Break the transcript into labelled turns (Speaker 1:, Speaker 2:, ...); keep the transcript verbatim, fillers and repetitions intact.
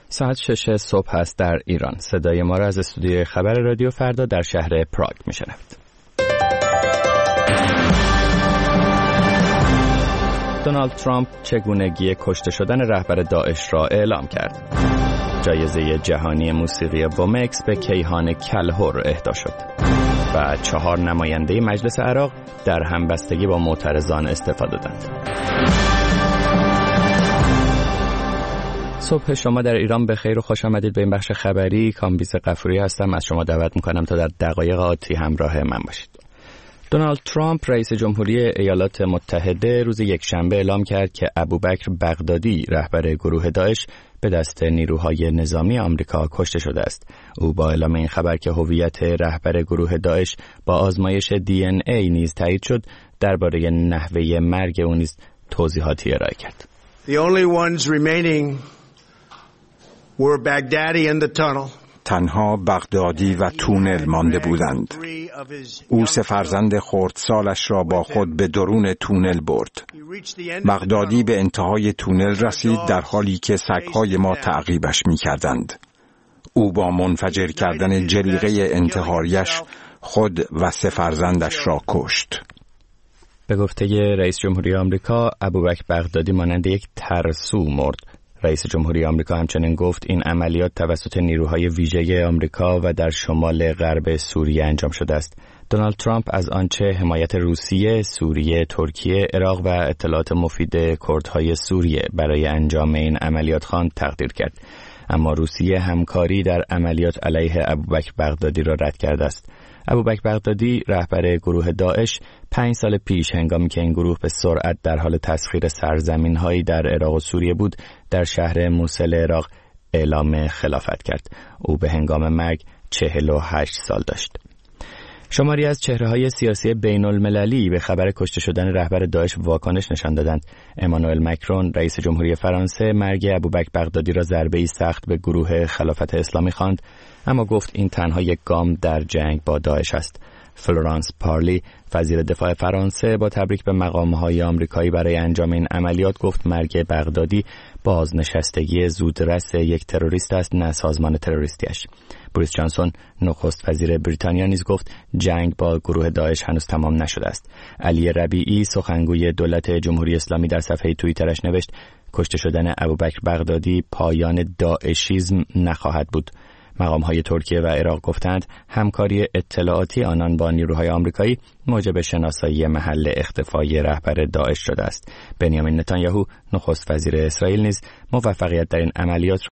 Speaker 1: ساعت شش صبح است در ایران. صدای ما را از استودیوی خبر رادیو فردا در شهر پراگ میشنوید. دونالد ترامپ چگونگی کشته شدن رهبر داعش را اعلام کرد. جایزه جهانی موسیقی بومکس به کیهان کلهر اهدا شد و چهار نماینده مجلس عراق در همبستگی با معترضان استعفا دادند. صبح شما در ایران بخیر و خوش آمدید به این بخش خبری. کامبیز غفوری هستم. از شما دعوت میکنم تا در دقایق آتی همراه من باشید. دونالد ترامپ رئیس جمهوری ایالات متحده روز یکشنبه اعلام کرد که ابوبکر بغدادی رهبر گروه داعش به دست نیروهای نظامی آمریکا کشته شده است. او با اعلام این خبر که هویت رهبر گروه داعش با آزمایش دی ان ای نیز تایید شد، درباره نحوه مرگ او نیز توضیحاتی ارائه کرد.
Speaker 2: The only ones remaining were Baghdadi in the tunnel.
Speaker 3: تنها بغدادی و تونل مانده بودند. او سه فرزند خردسالش را با خود به درون تونل برد. بغدادی به انتهای تونل رسید در حالی که سگ‌های ما تعقیبش می‌کردند. او با منفجر کردن جلیقه انتحاریش خود و سه فرزندش را کشت.
Speaker 1: به گفته رئیس جمهوری آمریکا، ابوبکر بغدادی مانند یک ترسو مرد. رئیس جمهوری آمریکا همچنین گفت این عملیات توسط نیروهای ویژه آمریکا و در شمال غرب سوریه انجام شده است. دونالد ترامپ از آنچه حمایت روسیه، سوریه، ترکیه، عراق و اطلاعات مفید کردهای سوریه برای انجام این عملیات خواند تقدیر کرد. اما روسیه همکاری در عملیات علیه ابوبکر بغدادی را رد کرده است. ابوبکر بغدادی رهبر گروه داعش پنج سال پیش هنگامی که این گروه به سرعت در حال تسخیر سرزمین‌هایی در عراق و سوریه بود، در شهر موصل عراق اعلام خلافت کرد. او به هنگام مرگ چهل و هشت سال داشت. شماری از چهره‌های سیاسی بین‌المللی به خبر کشته شدن رهبر داعش واکنش نشان دادند. امانوئل مکرون رئیس جمهوری فرانسه مرگ ابوبکر بغدادی را ضربه‌ای سخت به گروه خلافت اسلامی خواند، اما گفت این تنها یک گام در جنگ با داعش است. فلورانس پارلی وزیر دفاع فرانسه با تبریک به مقام‌های آمریکایی برای انجام این عملیات گفت مرگ بغدادی بازنشستگی زودرس یک تروریست است، نه سازمان تروریستیش. بوریس جانسون نخست وزیر بریتانیا نیز گفت جنگ با گروه داعش هنوز تمام نشده است. علی ربیعی سخنگوی دولت جمهوری اسلامی در صفحه توییترش نوشت کشته شدن ابوبکر بغدادی پایان داعشیسم نخواهد بود. مقام‌های ترکیه و عراق گفتند همکاری اطلاعاتی آنان با نیروهای آمریکایی موجب شناسایی محل اختفای رهبر داعش شده است. بنیامین نتانیاهو نخست وزیر اسرائیل نیز موفقیت در این عملیات